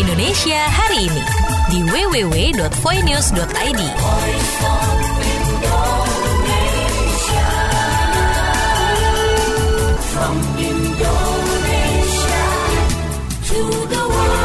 Indonesia hari ini di www.voinews.id. From Indonesia to the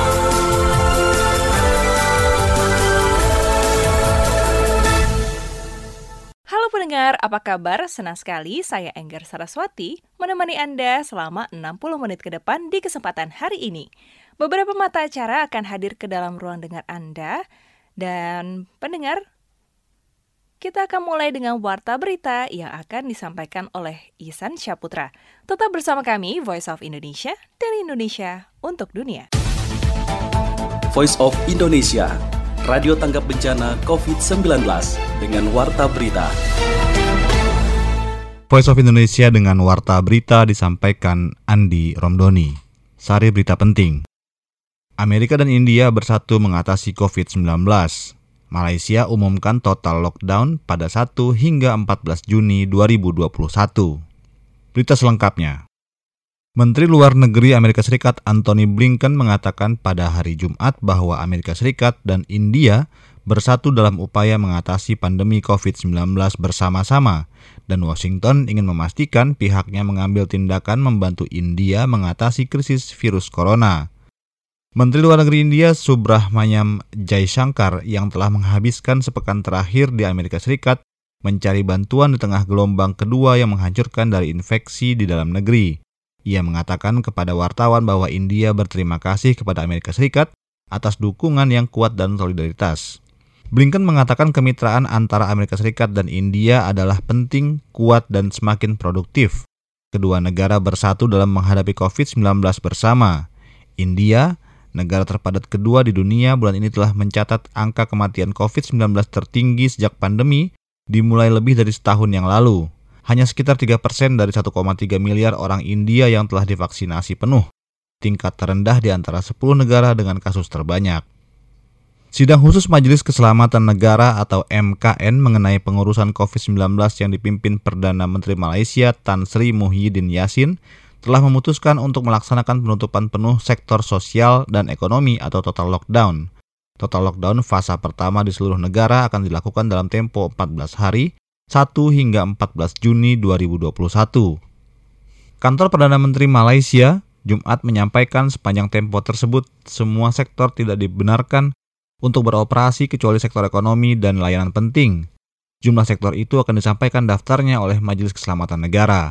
Halo pendengar, apa kabar? Senang sekali saya Enggar Saraswati menemani Anda selama 60 menit ke depan di kesempatan hari ini. Beberapa mata acara akan hadir ke dalam ruang dengar Anda. Dan pendengar, kita akan mulai dengan warta berita yang akan disampaikan oleh Ihsan Syaputra. Tetap bersama kami, Voice of Indonesia, dari Indonesia untuk dunia. Voice of Indonesia, radio tanggap bencana COVID-19 dengan warta berita. Voice of Indonesia dengan warta berita disampaikan Andi Romdoni. Sari berita penting. Amerika dan India bersatu mengatasi COVID-19. Malaysia umumkan total lockdown pada 1 hingga 14 Juni 2021. Berita selengkapnya. Menteri Luar Negeri Amerika Serikat Antony Blinken mengatakan pada hari Jumat bahwa Amerika Serikat dan India bersatu dalam upaya mengatasi pandemi COVID-19 bersama-sama, dan Washington ingin memastikan pihaknya mengambil tindakan membantu India mengatasi krisis virus corona. Menteri Luar Negeri India Subrahmanyam Jaishankar yang telah menghabiskan sepekan terakhir di Amerika Serikat mencari bantuan di tengah gelombang kedua yang menghancurkan dari infeksi di dalam negeri. Ia mengatakan kepada wartawan bahwa India berterima kasih kepada Amerika Serikat atas dukungan yang kuat dan solidaritas. Blinken mengatakan kemitraan antara Amerika Serikat dan India adalah penting, kuat, dan semakin produktif. Kedua negara bersatu dalam menghadapi COVID-19 bersama. India, negara terpadat kedua di dunia, bulan ini telah mencatat angka kematian COVID-19 tertinggi sejak pandemi dimulai lebih dari setahun yang lalu. Hanya sekitar 3% dari 1,3 miliar orang India yang telah divaksinasi penuh. Tingkat terendah di antara 10 negara dengan kasus terbanyak. Sidang khusus Majelis Keselamatan Negara atau MKN mengenai pengurusan COVID-19 yang dipimpin Perdana Menteri Malaysia Tan Sri Muhyiddin Yassin telah memutuskan untuk melaksanakan penutupan penuh sektor sosial dan ekonomi atau total lockdown. Total lockdown fase pertama di seluruh negara akan dilakukan dalam tempo 14 hari, 1 hingga 14 Juni 2021. Kantor Perdana Menteri Malaysia Jumat menyampaikan sepanjang tempo tersebut semua sektor tidak dibenarkan untuk beroperasi kecuali sektor ekonomi dan layanan penting. Jumlah sektor itu akan disampaikan daftarnya oleh Majelis Keselamatan Negara.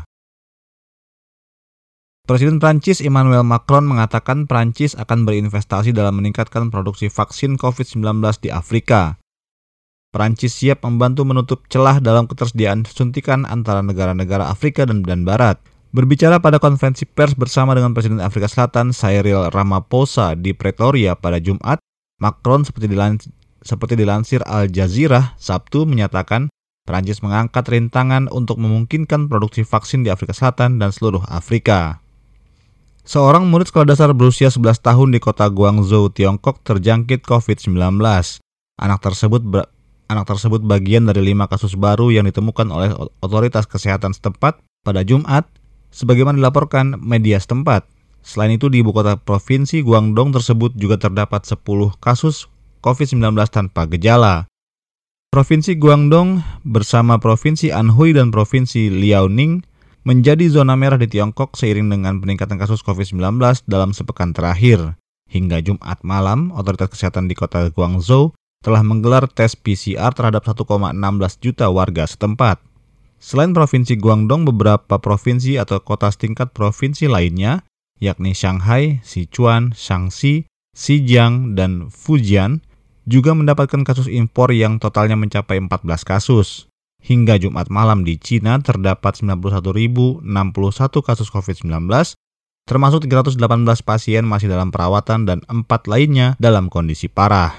Presiden Prancis Emmanuel Macron mengatakan Prancis akan berinvestasi dalam meningkatkan produksi vaksin COVID-19 di Afrika. Prancis siap membantu menutup celah dalam ketersediaan suntikan antara negara-negara Afrika dan Barat. Berbicara pada konferensi pers bersama dengan Presiden Afrika Selatan Cyril Ramaphosa di Pretoria pada Jumat, Macron seperti dilansir Al Jazeera Sabtu menyatakan Prancis mengangkat rintangan untuk memungkinkan produksi vaksin di Afrika Selatan dan seluruh Afrika. Seorang murid sekolah dasar berusia 11 tahun di kota Guangzhou, Tiongkok terjangkit COVID-19. Anak tersebut bagian dari 5 kasus baru yang ditemukan oleh otoritas kesehatan setempat pada Jumat, sebagaimana dilaporkan media setempat. Selain itu, di ibu kota provinsi Guangdong tersebut juga terdapat 10 kasus COVID-19 tanpa gejala. Provinsi Guangdong bersama Provinsi Anhui dan Provinsi Liaoning menjadi zona merah di Tiongkok seiring dengan peningkatan kasus COVID-19 dalam sepekan terakhir. Hingga Jumat malam, otoritas kesehatan di kota Guangzhou telah menggelar tes PCR terhadap 1,16 juta warga setempat. Selain Provinsi Guangdong, beberapa provinsi atau kota setingkat provinsi lainnya, yakni Shanghai, Sichuan, Shaanxi, Zhejiang, dan Fujian, juga mendapatkan kasus impor yang totalnya mencapai 14 kasus. Hingga Jumat malam di China terdapat 91.061 kasus COVID-19, termasuk 318 pasien masih dalam perawatan dan 4 lainnya dalam kondisi parah.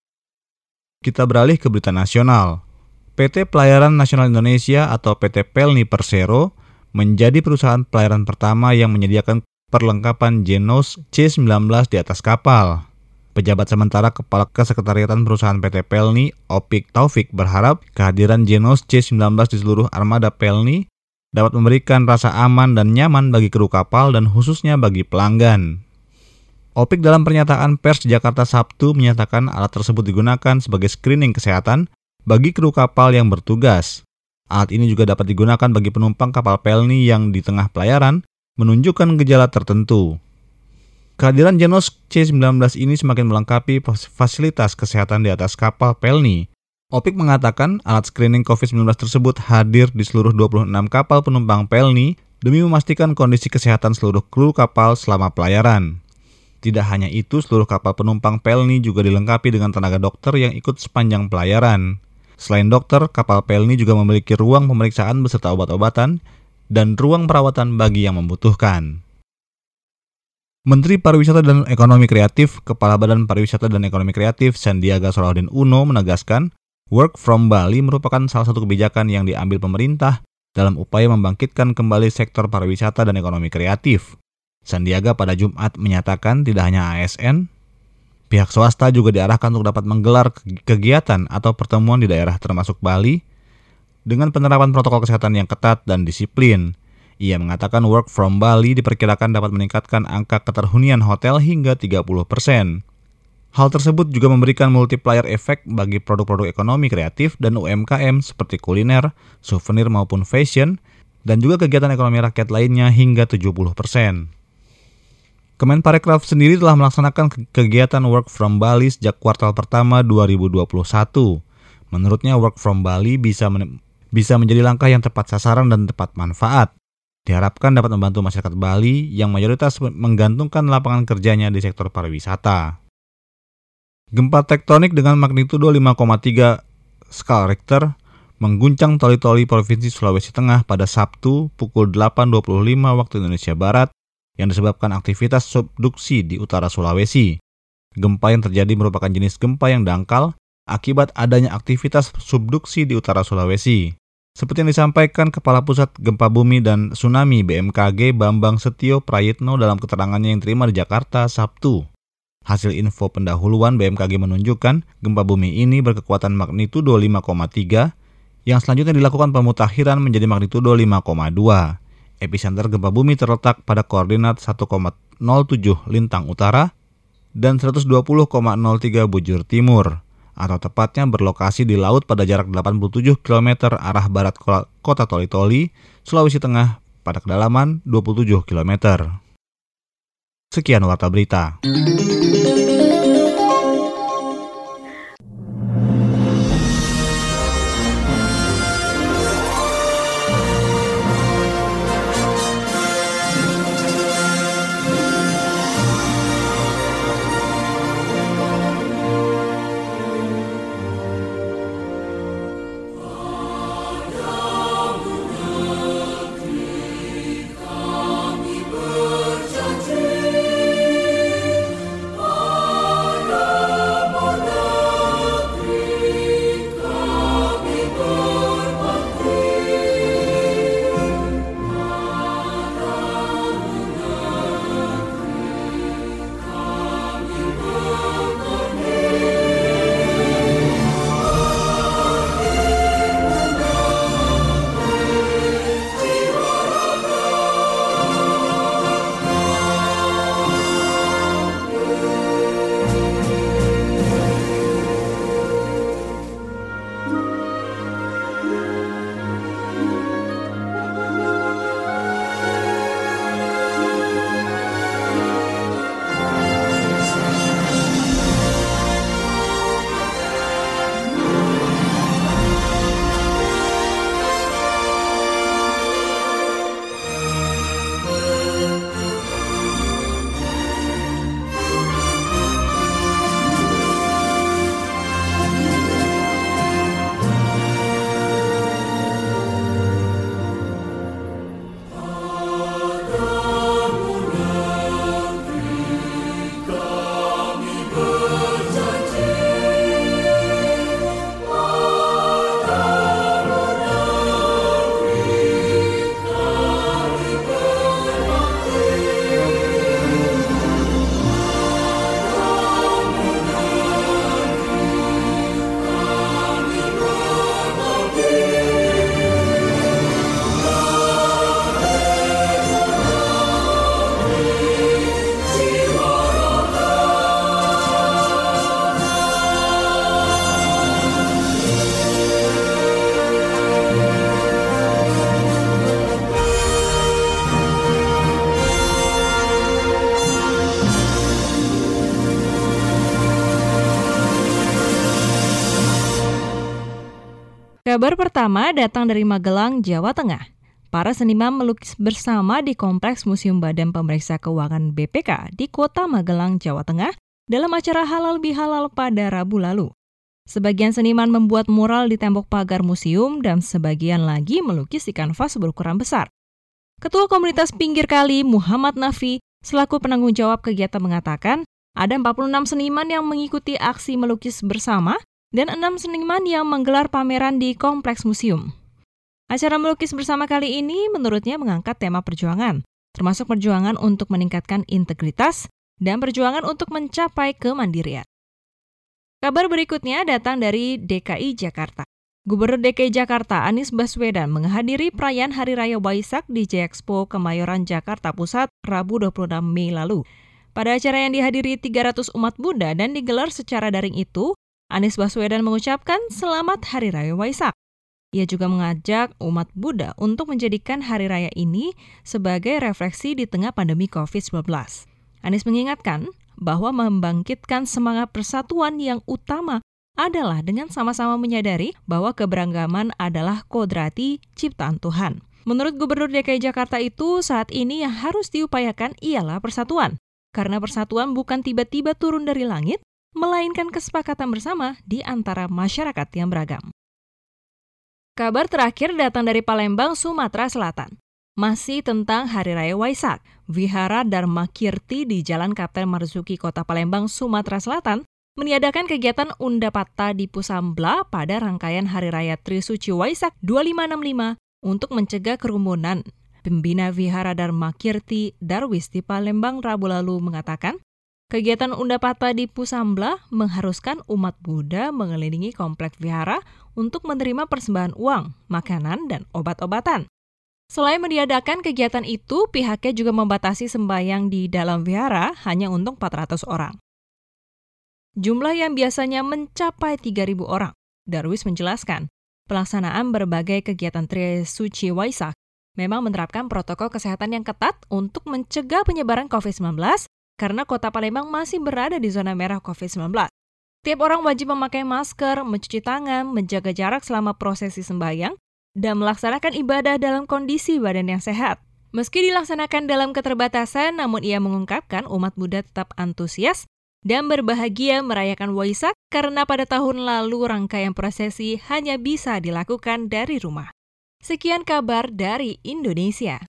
Kita beralih ke berita nasional. PT Pelayaran Nasional Indonesia atau PT Pelni Persero menjadi perusahaan pelayaran pertama yang menyediakan perlengkapan Genos C19 di atas kapal. Pejabat sementara Kepala Kesekretariatan Perusahaan PT Pelni, Opik Taufik, berharap kehadiran Genos C19 di seluruh armada Pelni dapat memberikan rasa aman dan nyaman bagi kru kapal dan khususnya bagi pelanggan. Opik dalam pernyataan pers di Jakarta Sabtu menyatakan alat tersebut digunakan sebagai screening kesehatan bagi kru kapal yang bertugas. Alat ini juga dapat digunakan bagi penumpang kapal Pelni yang di tengah pelayaran menunjukkan gejala tertentu. Kehadiran Genos C-19 ini semakin melengkapi fasilitas kesehatan di atas kapal Pelni. Opik mengatakan alat screening COVID-19 tersebut hadir di seluruh 26 kapal penumpang Pelni demi memastikan kondisi kesehatan seluruh kru kapal selama pelayaran. Tidak hanya itu, seluruh kapal penumpang Pelni juga dilengkapi dengan tenaga dokter yang ikut sepanjang pelayaran. Selain dokter, kapal Pelni juga memiliki ruang pemeriksaan beserta obat-obatan dan ruang perawatan bagi yang membutuhkan. Menteri Pariwisata dan Ekonomi Kreatif, Kepala Badan Pariwisata dan Ekonomi Kreatif Sandiaga Salahuddin Uno menegaskan, Work from Bali merupakan salah satu kebijakan yang diambil pemerintah dalam upaya membangkitkan kembali sektor pariwisata dan ekonomi kreatif. Sandiaga pada Jumat menyatakan tidak hanya ASN, pihak swasta juga diarahkan untuk dapat menggelar kegiatan atau pertemuan di daerah termasuk Bali dengan penerapan protokol kesehatan yang ketat dan disiplin. Ia mengatakan Work from Bali diperkirakan dapat meningkatkan angka keterhunian hotel hingga 30%. Hal tersebut juga memberikan multiplier efek bagi produk-produk ekonomi kreatif dan UMKM seperti kuliner, souvenir maupun fashion, dan juga kegiatan ekonomi rakyat lainnya hingga 70%. Kemenparekraf sendiri telah melaksanakan kegiatan Work from Bali sejak kuartal pertama 2021. Menurutnya Work from Bali bisa menjadi langkah yang tepat sasaran dan tepat manfaat. Diharapkan dapat membantu masyarakat Bali yang mayoritas menggantungkan lapangan kerjanya di sektor pariwisata. Gempa tektonik dengan magnitudo 5,3 skala Richter mengguncang Toli-Toli Provinsi Sulawesi Tengah pada Sabtu pukul 8.25 waktu Indonesia Barat yang disebabkan aktivitas subduksi di utara Sulawesi. Gempa yang terjadi merupakan jenis gempa yang dangkal akibat adanya aktivitas subduksi di utara Sulawesi. Seperti yang disampaikan Kepala Pusat Gempa Bumi dan Tsunami BMKG Bambang Setio Prayitno dalam keterangannya yang terima di Jakarta Sabtu. Hasil info pendahuluan BMKG menunjukkan gempa bumi ini berkekuatan magnitudo 5,3 yang selanjutnya dilakukan pemutakhiran menjadi magnitudo 5,2. Epicenter gempa bumi terletak pada koordinat 1,07 lintang utara dan 120,03 bujur timur, atau tepatnya berlokasi di laut pada jarak 87 km arah barat kota Toli-Toli, Sulawesi Tengah pada kedalaman 27 km. Sekian Warta Berita. Kabar pertama datang dari Magelang, Jawa Tengah. Para seniman melukis bersama di Kompleks Museum Badan Pemeriksa Keuangan BPK di Kota Magelang, Jawa Tengah dalam acara Halal Bihalal pada Rabu lalu. Sebagian seniman membuat mural di tembok pagar museum dan sebagian lagi melukis di kanvas berukuran besar. Ketua Komunitas Pinggir Kali, Muhammad Nafi, selaku penanggung jawab kegiatan mengatakan, ada 46 seniman yang mengikuti aksi melukis bersama dan 6 seniman yang menggelar pameran di Kompleks Museum. Acara melukis bersama kali ini menurutnya mengangkat tema perjuangan, termasuk perjuangan untuk meningkatkan integritas dan perjuangan untuk mencapai kemandirian. Kabar berikutnya datang dari DKI Jakarta. Gubernur DKI Jakarta Anies Baswedan menghadiri perayaan Hari Raya Waisak di J-Expo Kemayoran, Jakarta Pusat, Rabu 26 Mei lalu. Pada acara yang dihadiri 300 umat Buddha dan digelar secara daring itu, Anies Baswedan mengucapkan selamat Hari Raya Waisak. Ia juga mengajak umat Buddha untuk menjadikan Hari Raya ini sebagai refleksi di tengah pandemi COVID-19. Anies mengingatkan bahwa membangkitkan semangat persatuan yang utama adalah dengan sama-sama menyadari bahwa keberagaman adalah kodrati ciptaan Tuhan. Menurut Gubernur DKI Jakarta itu, saat ini yang harus diupayakan ialah persatuan. Karena persatuan bukan tiba-tiba turun dari langit, melainkan kesepakatan bersama di antara masyarakat yang beragam. Kabar terakhir datang dari Palembang, Sumatera Selatan. Masih tentang Hari Raya Waisak, Vihara Dharma Kirti di Jalan Kapten Marzuki, Kota Palembang, Sumatera Selatan, meniadakan kegiatan Undapata di Pusambla pada rangkaian Hari Raya Trisuci Waisak 2565 untuk mencegah kerumunan. Pembina Vihara Dharma Kirti Darwis di Palembang Rabu lalu mengatakan, kegiatan Undapata di Pusambla mengharuskan umat Buddha mengelilingi kompleks vihara untuk menerima persembahan uang, makanan, dan obat-obatan. Selain meniadakan kegiatan itu, pihaknya juga membatasi sembahyang di dalam vihara hanya untuk 400 orang. Jumlah yang biasanya mencapai 3.000 orang. Darwis menjelaskan, pelaksanaan berbagai kegiatan Trisuci Waisak memang menerapkan protokol kesehatan yang ketat untuk mencegah penyebaran COVID-19 karena Kota Palembang masih berada di zona merah COVID-19. Tiap orang wajib memakai masker, mencuci tangan, menjaga jarak selama prosesi sembahyang, dan melaksanakan ibadah dalam kondisi badan yang sehat. Meski dilaksanakan dalam keterbatasan, namun ia mengungkapkan umat Buddha tetap antusias dan berbahagia merayakan Waisak karena pada tahun lalu rangkaian prosesi hanya bisa dilakukan dari rumah. Sekian kabar dari Indonesia.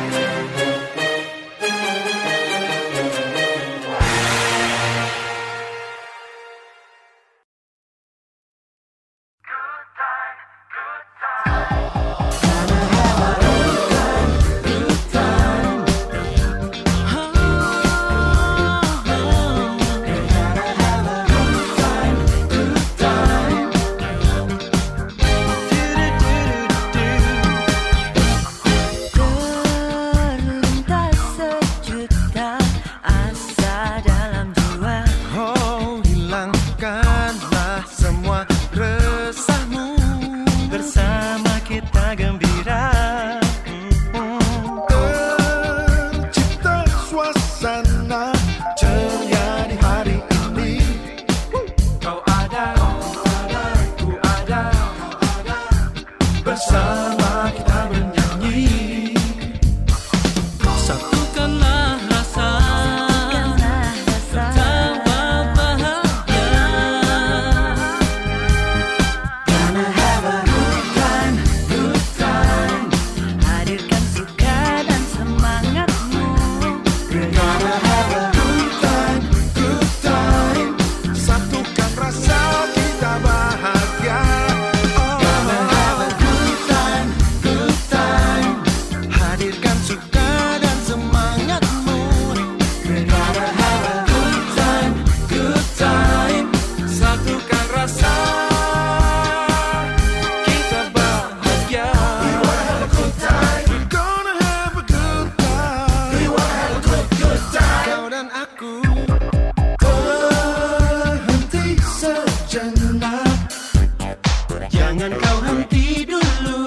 Jangan kau henti dulu.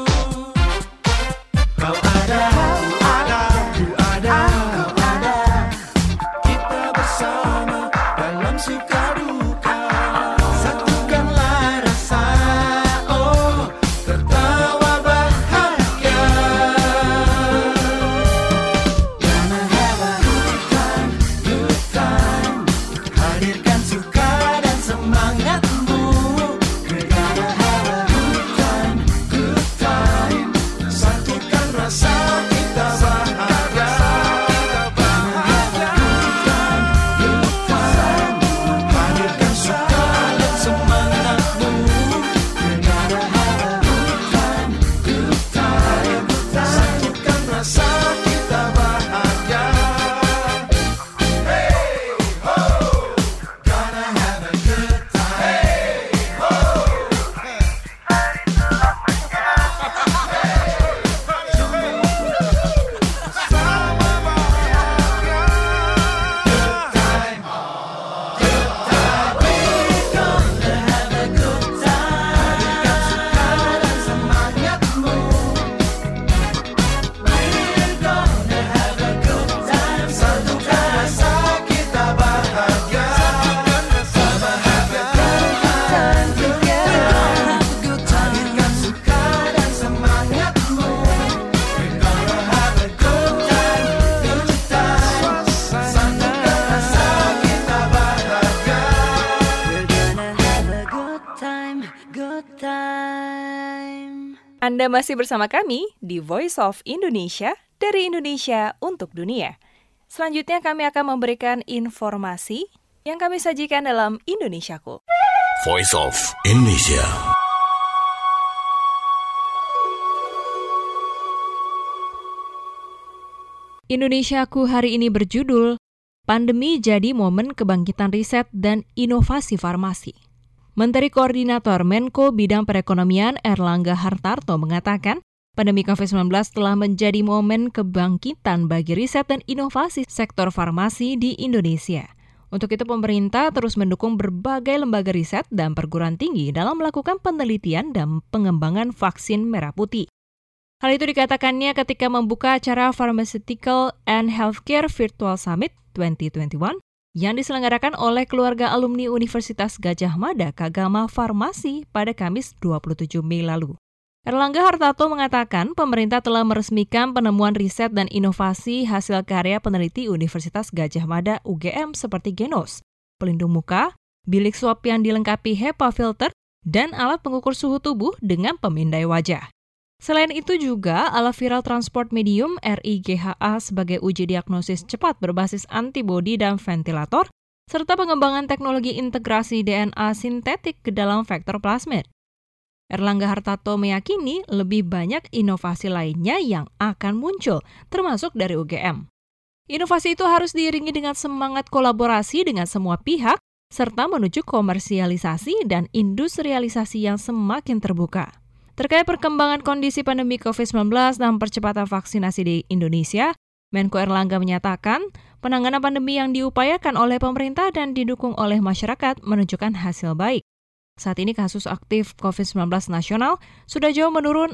Kau ada, ku ada, kita bersama dalam suka duka. Satukanlah rasa, oh Anda masih bersama kami di Voice of Indonesia, dari Indonesia untuk dunia. Selanjutnya kami akan memberikan informasi yang kami sajikan dalam Indonesiaku. Voice of Indonesia. Indonesiaku hari ini berjudul Pandemi Jadi Momen Kebangkitan Riset dan Inovasi Farmasi. Menteri Koordinator Menko Bidang Perekonomian Erlangga Hartarto mengatakan, pandemi COVID-19 telah menjadi momen kebangkitan bagi riset dan inovasi sektor farmasi di Indonesia. Untuk itu pemerintah terus mendukung berbagai lembaga riset dan perguruan tinggi dalam melakukan penelitian dan pengembangan vaksin merah putih. Hal itu dikatakannya ketika membuka acara Pharmaceutical and Healthcare Virtual Summit 2021 yang diselenggarakan oleh keluarga alumni Universitas Gadjah Mada Kagama Farmasi pada Kamis 27 Mei lalu. Erlangga Hartarto mengatakan pemerintah telah meresmikan penemuan riset dan inovasi hasil karya peneliti Universitas Gadjah Mada UGM seperti Genos, pelindung muka, bilik swab yang dilengkapi HEPA filter, dan alat pengukur suhu tubuh dengan pemindai wajah. Selain itu juga alat viral transport medium RIGHA sebagai uji diagnosis cepat berbasis antibodi dan ventilator, serta pengembangan teknologi integrasi DNA sintetik ke dalam vektor plasmid. Erlangga Hartarto meyakini lebih banyak inovasi lainnya yang akan muncul, termasuk dari UGM. Inovasi itu harus diiringi dengan semangat kolaborasi dengan semua pihak, serta menuju komersialisasi dan industrialisasi yang semakin terbuka. Terkait perkembangan kondisi pandemi COVID-19 dan percepatan vaksinasi di Indonesia, Menko Erlangga menyatakan penanganan pandemi yang diupayakan oleh pemerintah dan didukung oleh masyarakat menunjukkan hasil baik. Saat ini kasus aktif COVID-19 nasional sudah jauh menurun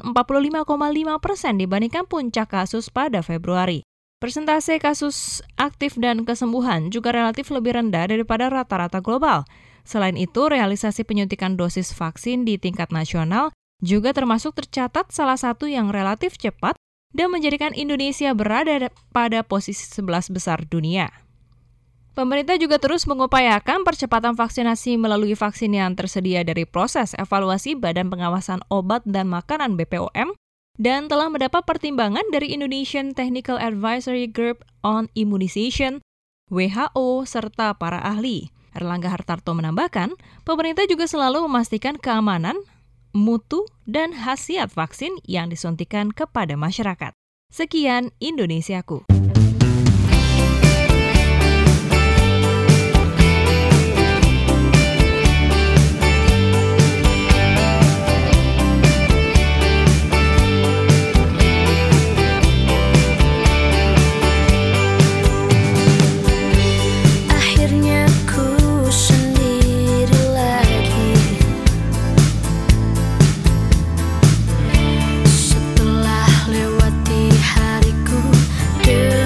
45,5% dibandingkan puncak kasus pada Februari. Persentase kasus aktif dan kesembuhan juga relatif lebih rendah daripada rata-rata global. Selain itu, realisasi penyuntikan dosis vaksin di tingkat nasional juga termasuk tercatat salah satu yang relatif cepat dan menjadikan Indonesia berada pada posisi 11 besar dunia. Pemerintah juga terus mengupayakan percepatan vaksinasi melalui vaksin yang tersedia dari proses evaluasi Badan Pengawasan Obat dan Makanan BPOM dan telah mendapat pertimbangan dari Indonesian Technical Advisory Group on Immunization, WHO, serta para ahli. Erlangga Hartarto menambahkan, pemerintah juga selalu memastikan keamanan, mutu, dan khasiat vaksin yang disuntikan kepada masyarakat. Sekian Indonesiaku. Akhirnya ku sendiri lagi. Setelah lewati hariku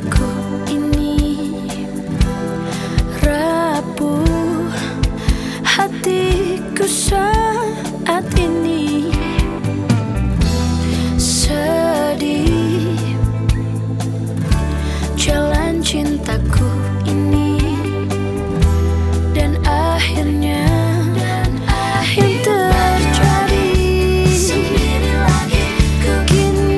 cintaku ini rapuh hatiku saat ini sedih jalan cintaku ini dan akhirnya yang terjadi sendiri lagi ku kini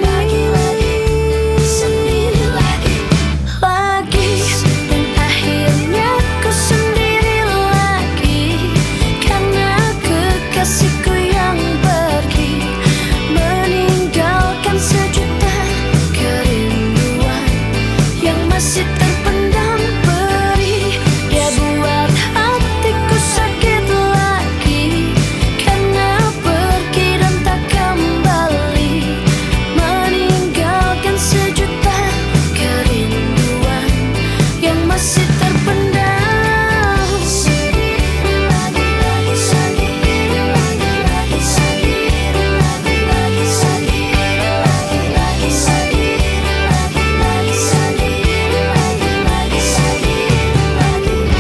sendiri lagi dan akhirnya ku sendiri lagi karena kekasihku yang pergi meninggalkan sejuta kerinduan yang masih terpendam perih. Dia buat hatiku sakit lagi karena pergi dan tak kembali meninggalkan sejuta kerinduan yang masih terpendam. Sendiri lagi, sendiri lagi, sendiri lagi, sendiri lagi, sendiri lagi, sendiri lagi, sendiri lagi.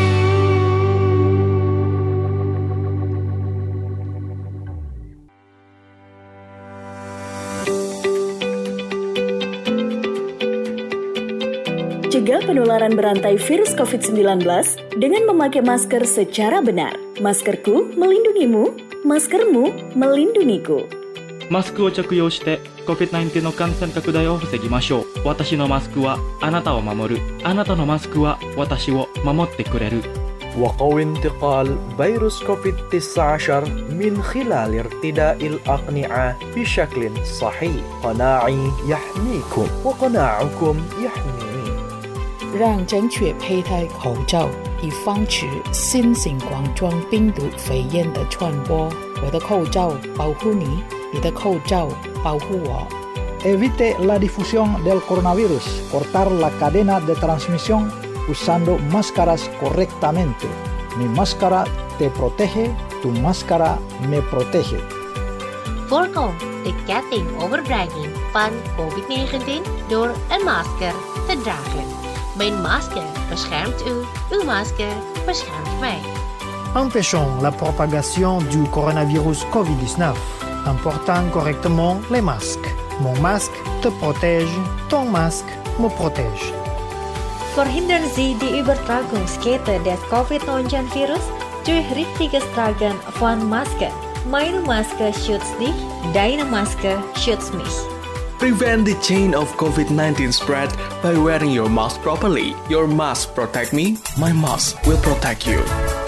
Cegah penularan berantai virus COVID-19 dengan memakai masker secara benar. Maskerku melindungimu, maskermu melindungiku. マスクを着用して COVID-19 の感染拡大を防ぎましょう。私のマスクはあなたを守る。あなたのマスクは私を守ってくれる。 وقوي انتقال فيروس كوفيد-19 من خلال ارتداء الأقنعة بشكل صحيح. قناعي يحميكم وقناعكم يحميني. 让正确佩戴口罩，以防止新型冠状病毒肺炎的传播。我的口罩保护你，你的口罩保护我。 Evite la difusión del coronavirus. Cortar la cadena de transmisión usando máscaras correctamente. Mi máscara te protege, tu máscara me protege. Voorkom de ketting overdraging van COVID-19 door een masker te dragen. Mijn masker beschermt u, uw masker beschermt mij. Empêchons la propagation du coronavirus COVID-19 en portant correctement les masques. Mon masque te protège, ton masque me protège. Verhindern Sie die Übertragungskette des Covid-19-Virus durch richtiges Tragen von Maske. Meine Maske schützt dich, deine Maske schützt mich. Prevent the chain of COVID-19 spread by wearing your mask properly. Your mask protect me, my mask will protect you.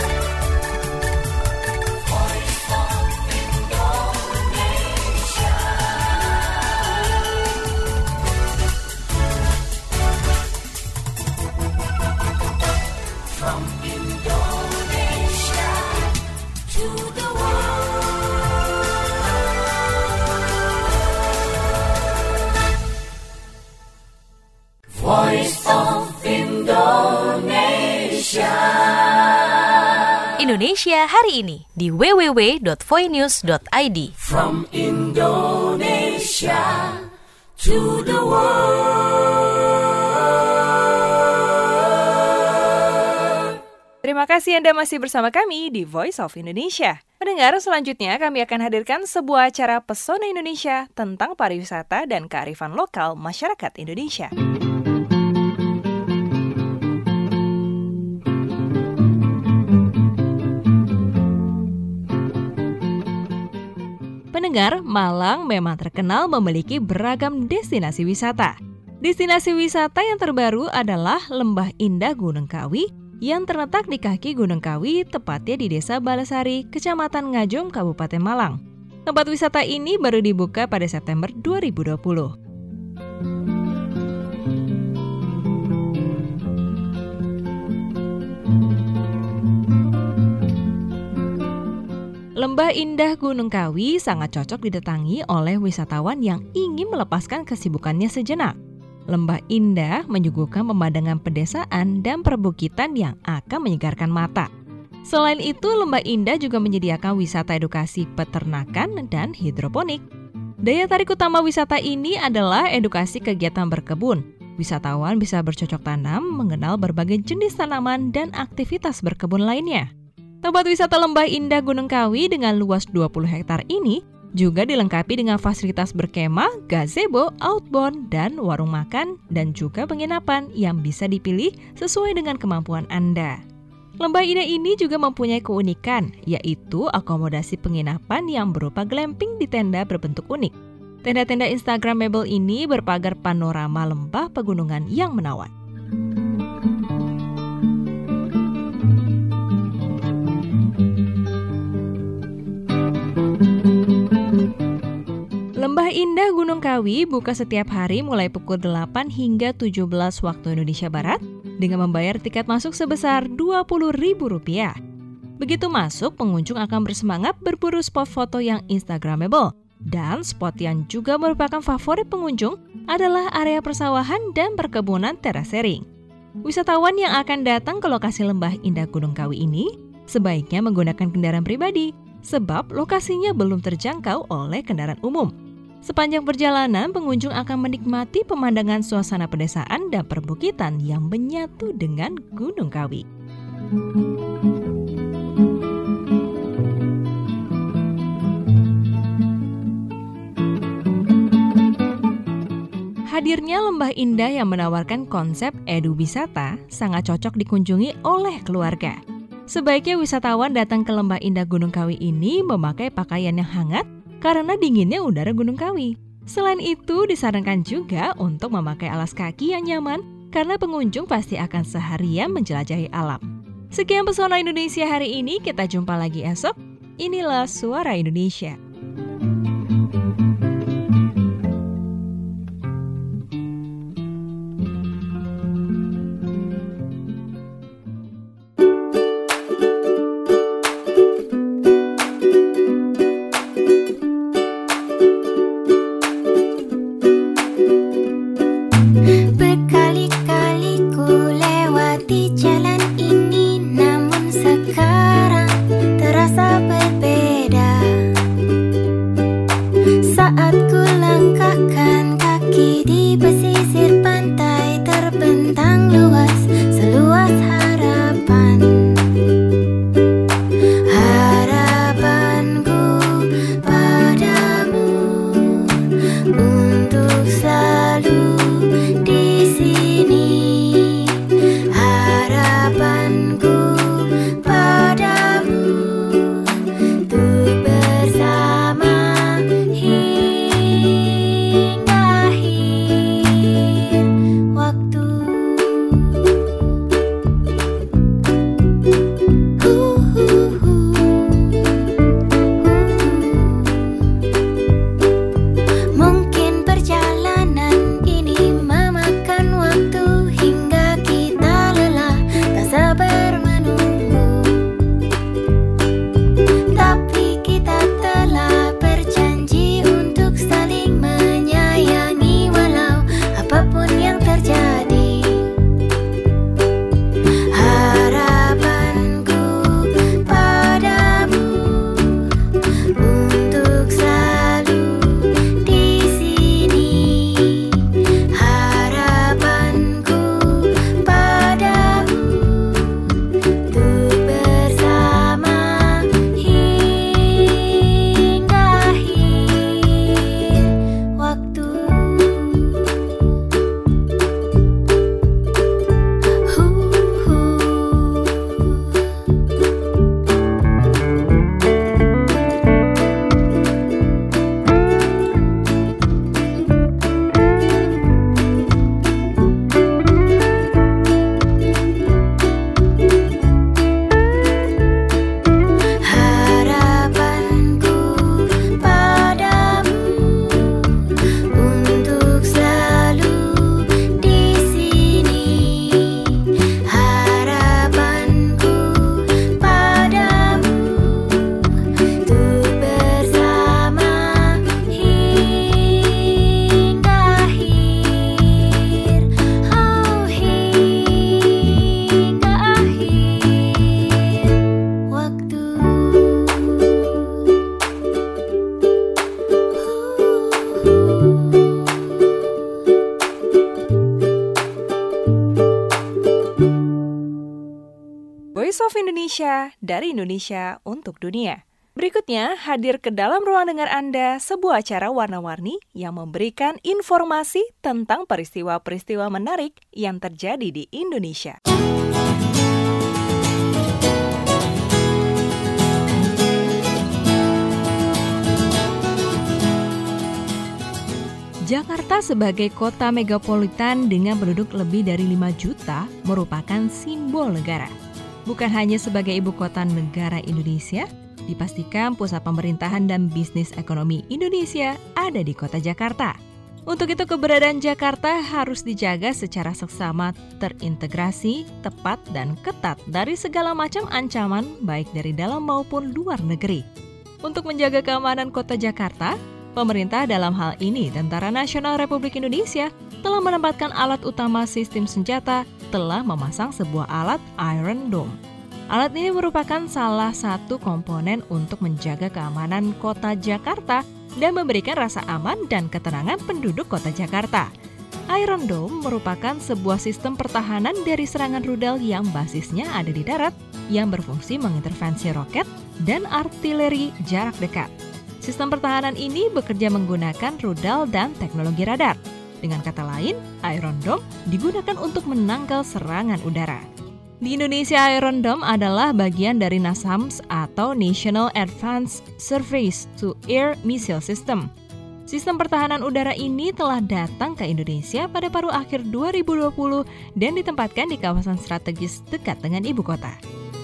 Indonesia hari ini di www.voinews.id. From Indonesia to the world. Terima kasih Anda masih bersama kami di Voice of Indonesia. Pendengar, selanjutnya kami akan hadirkan sebuah acara Pesona Indonesia tentang pariwisata dan kearifan lokal masyarakat Indonesia. Pendengar, Malang memang terkenal memiliki beragam destinasi wisata. Destinasi wisata yang terbaru adalah Lembah Indah Gunung Kawi yang terletak di kaki Gunung Kawi, tepatnya di Desa Balasari, Kecamatan Ngajum, Kabupaten Malang. Tempat wisata ini baru dibuka pada September 2020. Lembah Indah Gunung Kawi sangat cocok didatangi oleh wisatawan yang ingin melepaskan kesibukannya sejenak. Lembah Indah menyuguhkan pemandangan pedesaan dan perbukitan yang akan menyegarkan mata. Selain itu, Lembah Indah juga menyediakan wisata edukasi peternakan dan hidroponik. Daya tarik utama wisata ini adalah edukasi kegiatan berkebun. Wisatawan bisa bercocok tanam, mengenal berbagai jenis tanaman dan aktivitas berkebun lainnya. Tempat wisata Lembah Indah Gunung Kawi dengan luas 20 hektar ini juga dilengkapi dengan fasilitas berkemah, gazebo, outbound, dan warung makan, dan juga penginapan yang bisa dipilih sesuai dengan kemampuan Anda. Lembah Indah ini juga mempunyai keunikan, yaitu akomodasi penginapan yang berupa glamping di tenda berbentuk unik. Tenda-tenda Instagramable ini berpagar panorama lembah pegunungan yang menawan. Lembah Indah Gunung Kawi buka setiap hari mulai pukul 8 hingga 17 waktu Indonesia Barat dengan membayar tiket masuk sebesar Rp20.000. Begitu masuk, pengunjung akan bersemangat berburu spot foto yang Instagramable. Dan spot yang juga merupakan favorit pengunjung adalah area persawahan dan perkebunan terasering. Wisatawan yang akan datang ke lokasi Lembah Indah Gunung Kawi ini sebaiknya menggunakan kendaraan pribadi sebab lokasinya belum terjangkau oleh kendaraan umum. Sepanjang perjalanan, pengunjung akan menikmati pemandangan suasana pedesaan dan perbukitan yang menyatu dengan Gunung Kawi. Hadirnya Lembah Indah yang menawarkan konsep edu-wisata sangat cocok dikunjungi oleh keluarga. Sebaiknya wisatawan datang ke Lembah Indah Gunung Kawi ini memakai pakaian yang hangat karena dinginnya udara Gunung Kawi. Selain itu, disarankan juga untuk memakai alas kaki yang nyaman karena pengunjung pasti akan seharian menjelajahi alam. Sekian Pesona Indonesia hari ini, kita jumpa lagi esok. Inilah Suara Indonesia. Saat of Indonesia, dari Indonesia untuk dunia. Berikutnya, hadir ke dalam ruang dengar Anda sebuah acara warna-warni yang memberikan informasi tentang peristiwa-peristiwa menarik yang terjadi di Indonesia. Jakarta sebagai kota megapolitan dengan penduduk lebih dari 5 juta merupakan simbol negara. Bukan hanya sebagai ibu kota negara Indonesia, dipastikan pusat pemerintahan dan bisnis ekonomi Indonesia ada di kota Jakarta. Untuk itu keberadaan Jakarta harus dijaga secara seksama, terintegrasi, tepat, dan ketat dari segala macam ancaman baik dari dalam maupun luar negeri. Untuk menjaga keamanan kota Jakarta, pemerintah dalam hal ini Tentara Nasional Republik Indonesia telah menempatkan alat utama sistem senjata, telah memasang sebuah alat Iron Dome. Alat ini merupakan salah satu komponen untuk menjaga keamanan kota Jakarta dan memberikan rasa aman dan ketenangan penduduk kota Jakarta. Iron Dome merupakan sebuah sistem pertahanan dari serangan rudal yang basisnya ada di darat yang berfungsi mengintervensi roket dan artileri jarak dekat. Sistem pertahanan ini bekerja menggunakan rudal dan teknologi radar. Dengan kata lain, Iron Dome digunakan untuk menangkal serangan udara. Di Indonesia, Iron Dome adalah bagian dari NASAMS atau National Advanced Surface to Air Missile System. Sistem pertahanan udara ini telah datang ke Indonesia pada paruh akhir 2020 dan ditempatkan di kawasan strategis dekat dengan ibu kota.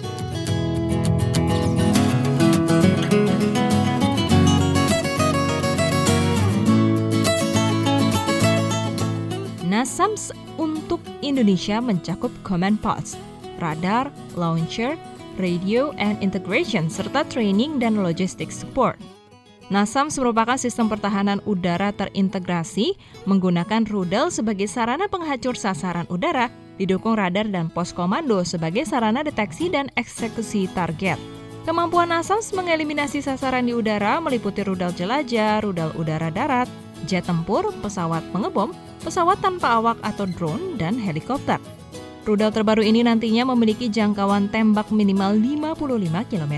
NASAMS untuk Indonesia mencakup command post, radar, launcher, radio, and integration, serta training dan logistic support. NASAMS merupakan sistem pertahanan udara terintegrasi menggunakan rudal sebagai sarana penghancur sasaran udara, didukung radar dan pos komando sebagai sarana deteksi dan eksekusi target. Kemampuan NASAMS mengeliminasi sasaran di udara meliputi rudal jelajah, rudal udara darat, jet tempur, pesawat pengebom, pesawat tanpa awak atau drone, dan helikopter. Rudal terbaru ini nantinya memiliki jangkauan tembak minimal 55 km.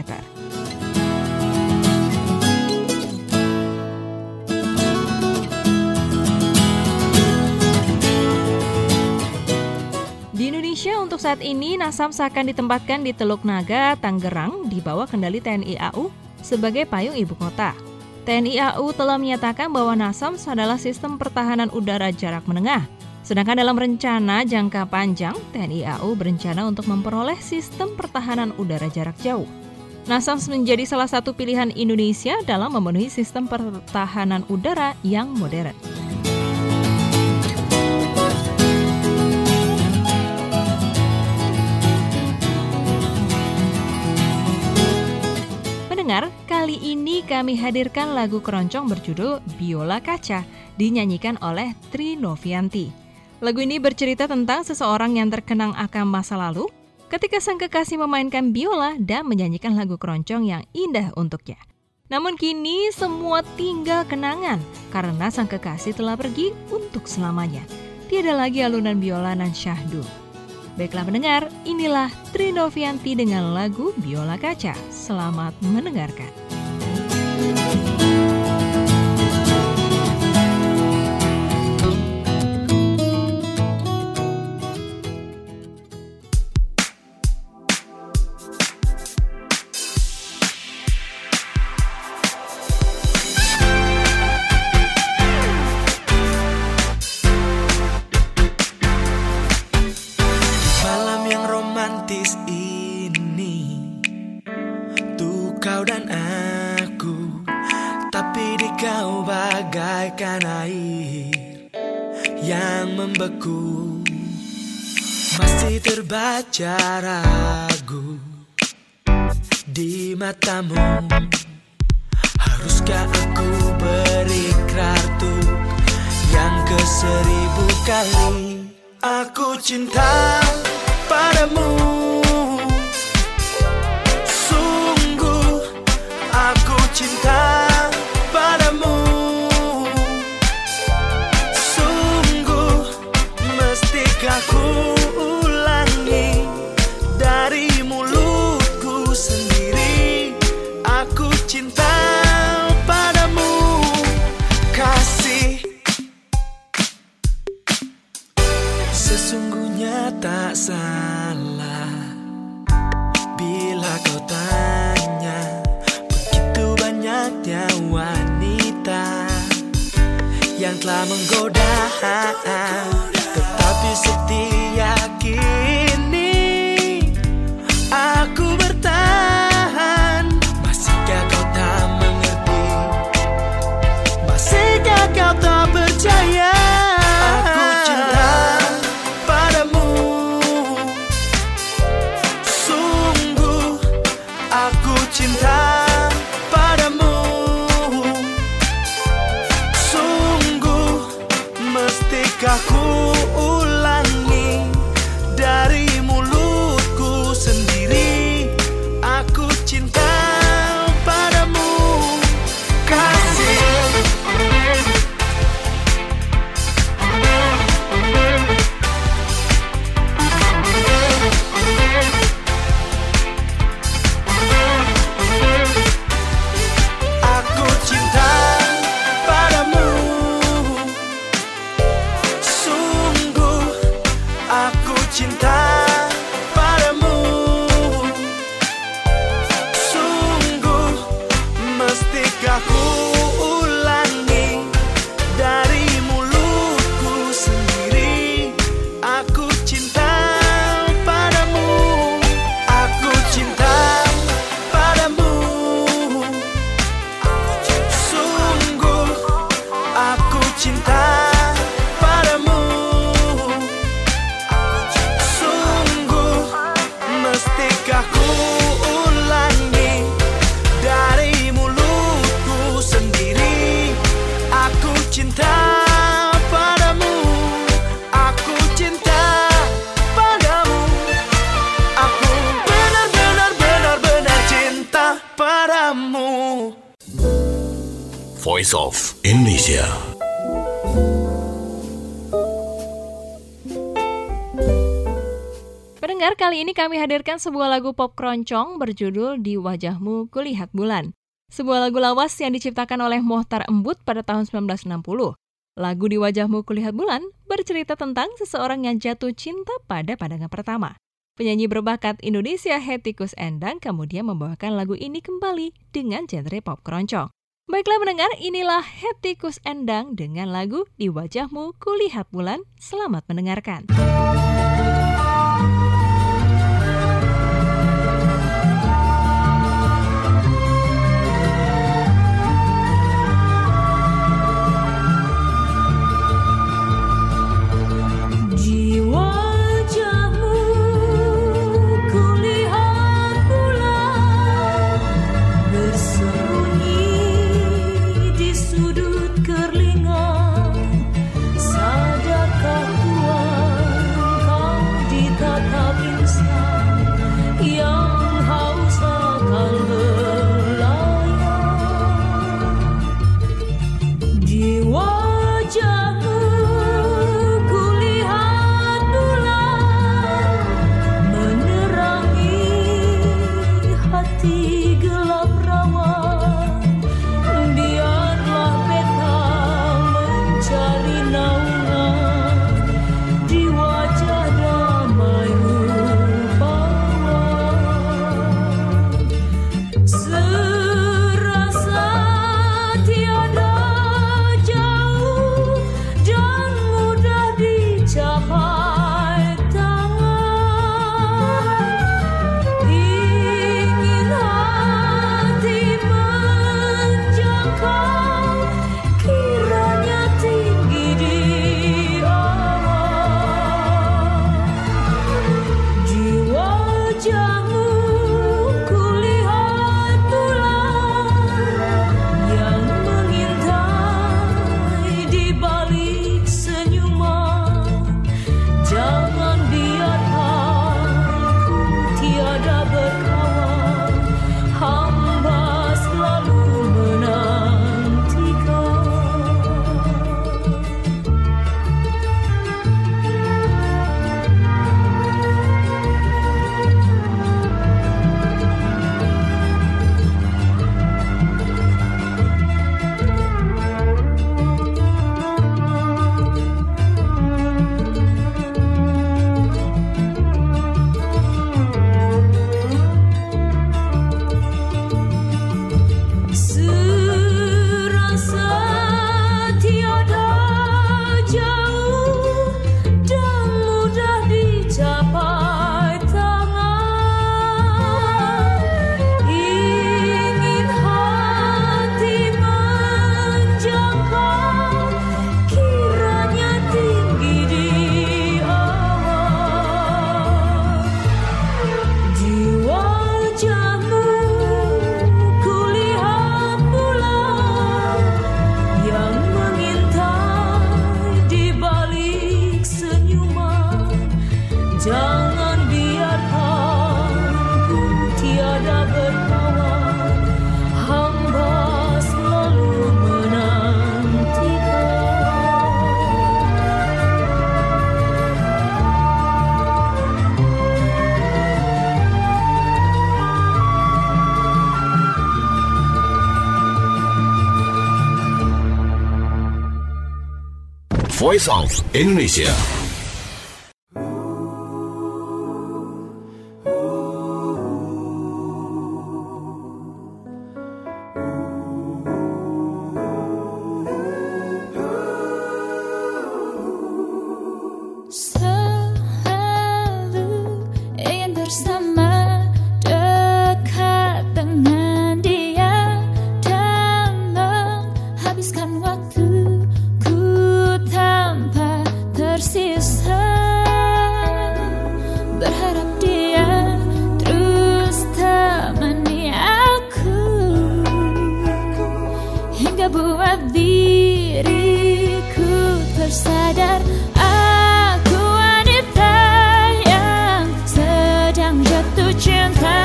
Di Indonesia untuk saat ini NASAMS akan ditempatkan di Teluk Naga, Tangerang di bawah kendali TNI AU sebagai payung ibu kota. TNI AU telah menyatakan bahwa NASAMS adalah sistem pertahanan udara jarak menengah. Sedangkan dalam rencana jangka panjang, TNI AU berencana untuk memperoleh sistem pertahanan udara jarak jauh. NASAMS menjadi salah satu pilihan Indonesia dalam memenuhi sistem pertahanan udara yang modern. Pendengar, kali ini kami hadirkan lagu keroncong berjudul Biola Kaca, dinyanyikan oleh Tri Novianti. Lagu ini bercerita tentang seseorang yang terkenang akan masa lalu ketika sang kekasih memainkan biola dan menyanyikan lagu keroncong yang indah untuknya. Namun kini semua tinggal kenangan karena sang kekasih telah pergi untuk selamanya. Tiada lagi alunan biola nan syahdu. Baiklah pendengar, inilah Tri Novianti dengan lagu Biola Kaca. Selamat mendengarkan. bagaikan air yang membeku, masih terbaca ragu di matamu. Haruskah aku berikrar tuh yang ke-1000 kali? Aku cinta padamu, sungguh aku cinta padamu, sungguh mestikah ku ulangi dari mulut Sesungguhnya tak salah bila kau tanya, begitu banyaknya wanita yang telah menggoda, tetapi setia kini aku bertahan. Masihkah kau tak mengerti? Masihkah kau tak percaya? Aku cinta padamu, sungguh aku cinta padamu, sungguh mestikah ku ulangi dari mulutku sendiri. Aku cinta padamu, kasih. Aku cinta padamu, sungguh aku cinta padamu, sungguh mestikah ku ulangi dari mulutku sendiri. Aku cinta padamu, aku cinta padamu, sungguh aku cinta padamu, sungguh mestikah ku ulangi dari mulutku sendiri. Aku cinta padamu, aku cinta padamu, aku benar-benar cinta padamu. Voice of Indonesia. Pendengar, kali ini kami hadirkan sebuah lagu pop keroncong berjudul Di Wajahmu Kulihat Bulan. Sebuah lagu lawas yang diciptakan oleh Mohtar Embut pada tahun 1960. Lagu Di Wajahmu Kulihat Bulan bercerita tentang seseorang yang jatuh cinta pada pandangan pertama. Penyanyi berbakat Indonesia Hetty Koes Endang kemudian membawakan lagu ini kembali dengan genre pop keroncong. Baiklah pendengar, inilah Hetty Koes Endang dengan lagu Di Wajahmu Kulihat Bulan. Selamat mendengarkan. Di wajahmu kulihat bulan bersembunyi di sudut kerlingan. Sadarkah Tuhan Jangan biarkan ku tiada berkawan, hamba selalu menantikan. Voice of Indonesia. Selalu ingin bersama, dekat dengan dia, dan menghabiskan waktuku tanpa tersisa. Berharap dia terus temani aku, hingga buat diriku tersadar aku wanita yang sedang jatuh cinta.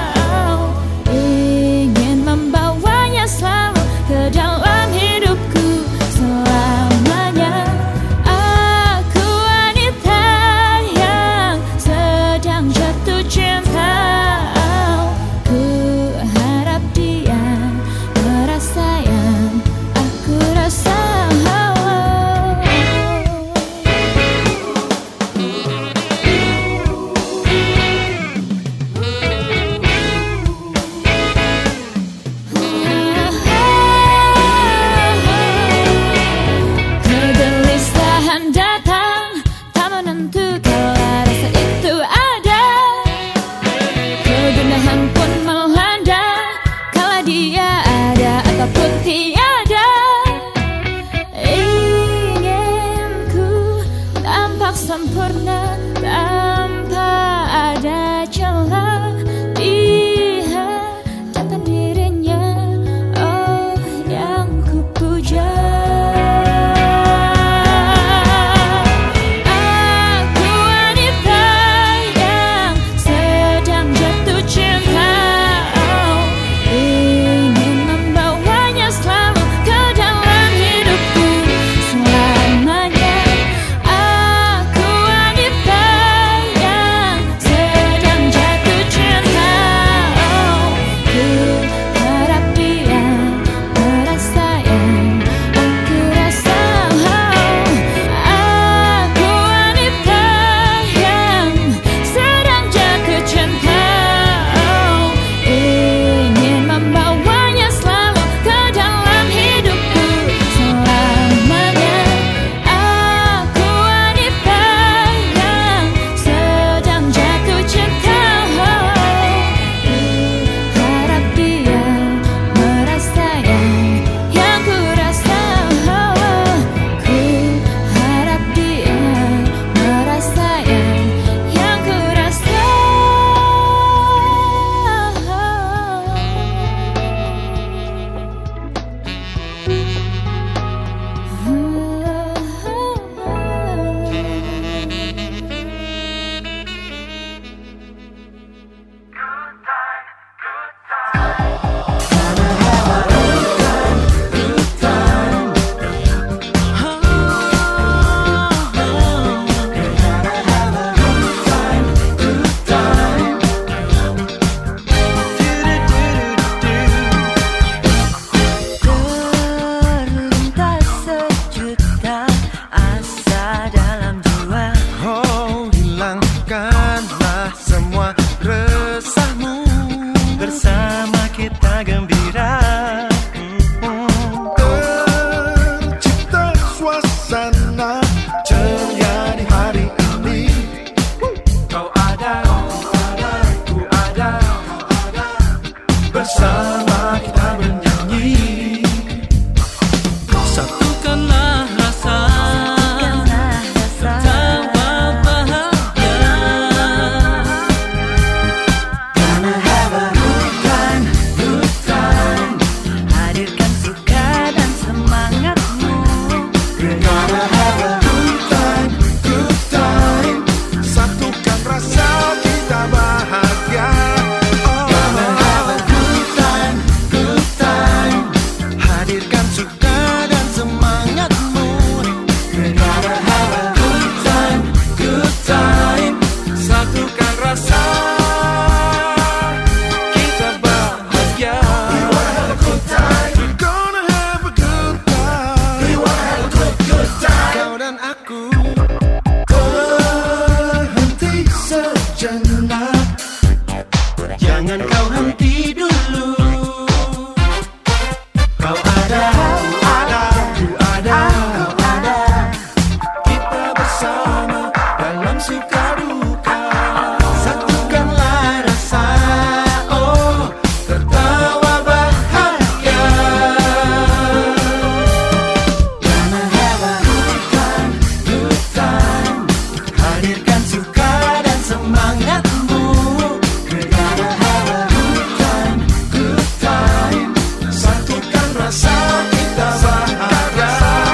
Ingin membawanya selalu ke dalam hidupku selamanya. Aku wanita yang sedang jatuh cinta. Ku harap dia merasa yang aku rasa. dengan aku. Berhenti sejenak, jangan kau henti dulu. Kau ada, ku ada, kau ada. Kita bersama dalam suka duka. Satukanlah rasa, oh tertawa bahagia. Gonna have a good time, good time. Hadirkan suka dan semangatmu. We're gonna have a good time, good time. Satukan rasa kita bahagia.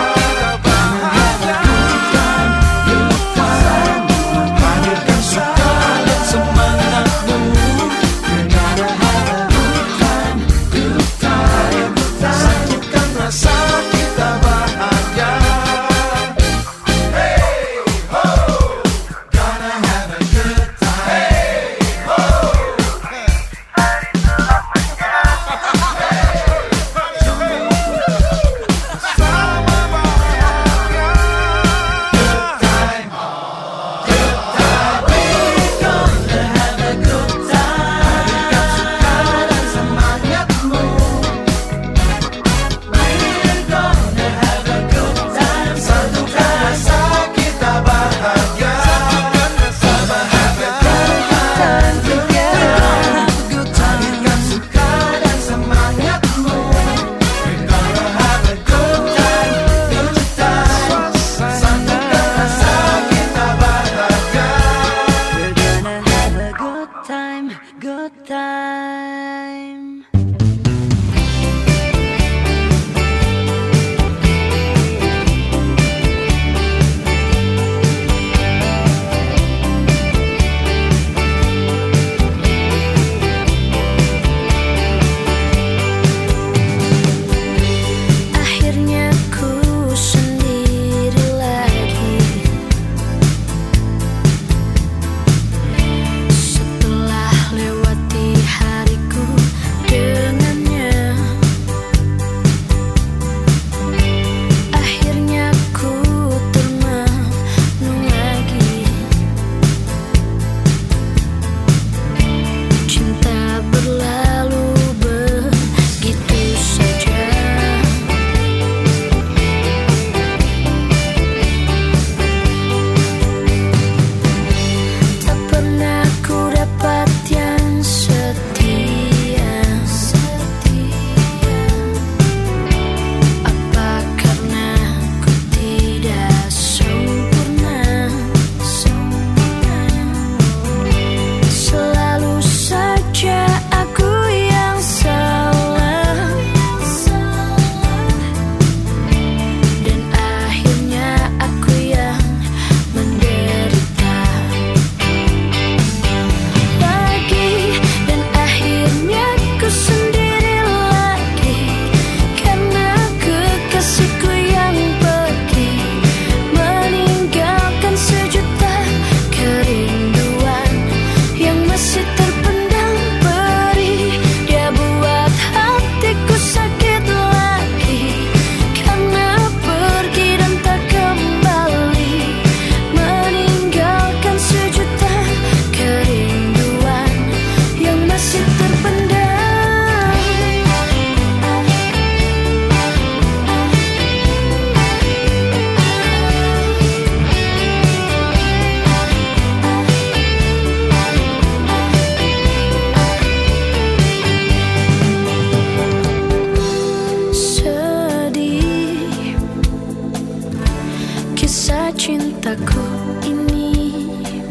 Good time, hadirkan suka dan semangatmu. We're gonna have a good time, good time. Satukan rasa kita bahagia. Hey ho, gonna have a good time. Hey ho. Good time. Akhirnya ku sendiri lagi. Setelah lewati hariku dengannya, akhirnya ku termenung lagi. Cinta berlalu begitu saja. Tak pernah ku dapat yang setia. Apa karena ku tidak sempurna? Selalu saja aku yang salah, dan akhirnya aku yang menderita lagi, dan akhirnya ku sendiri lagi. Karena kekasihku yang pergi, meninggalkan sejuta kerinduan yang masih terpendam perih. Dia buat hatiku sakit lagi, karena pergi dan tak kembali, meninggalkan sejuta kerinduan yang masih terpendam. Sedih kisah cintaku ini,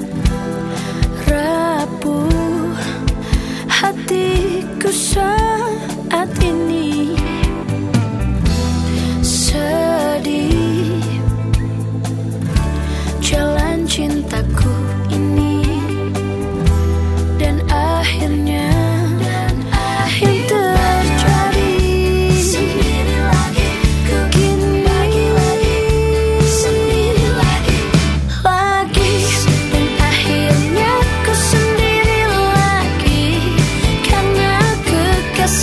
rapuh hatiku saat ini. Sedih jalan cintaku ini, dan akhirnya yang terjadi sendiri lagi. Ku kini sendiri lagi, dan akhirnya ku sendiri lagi. Karena kekasih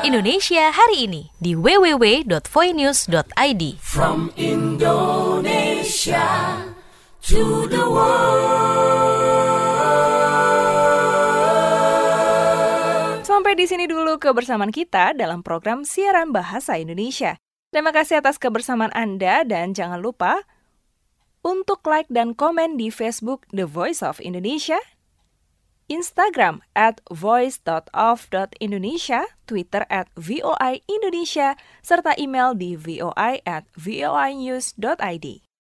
Indonesia hari ini di www.voinews.id. From Indonesia to the world. Sampai di sini dulu kebersamaan kita dalam program siaran bahasa Indonesia. Terima kasih atas kebersamaan Anda dan jangan lupa untuk like dan komen di Facebook The Voice of Indonesia, Instagram @voice.of.indonesia, Twitter @VOI Indonesia, serta email di voi@voinews.id.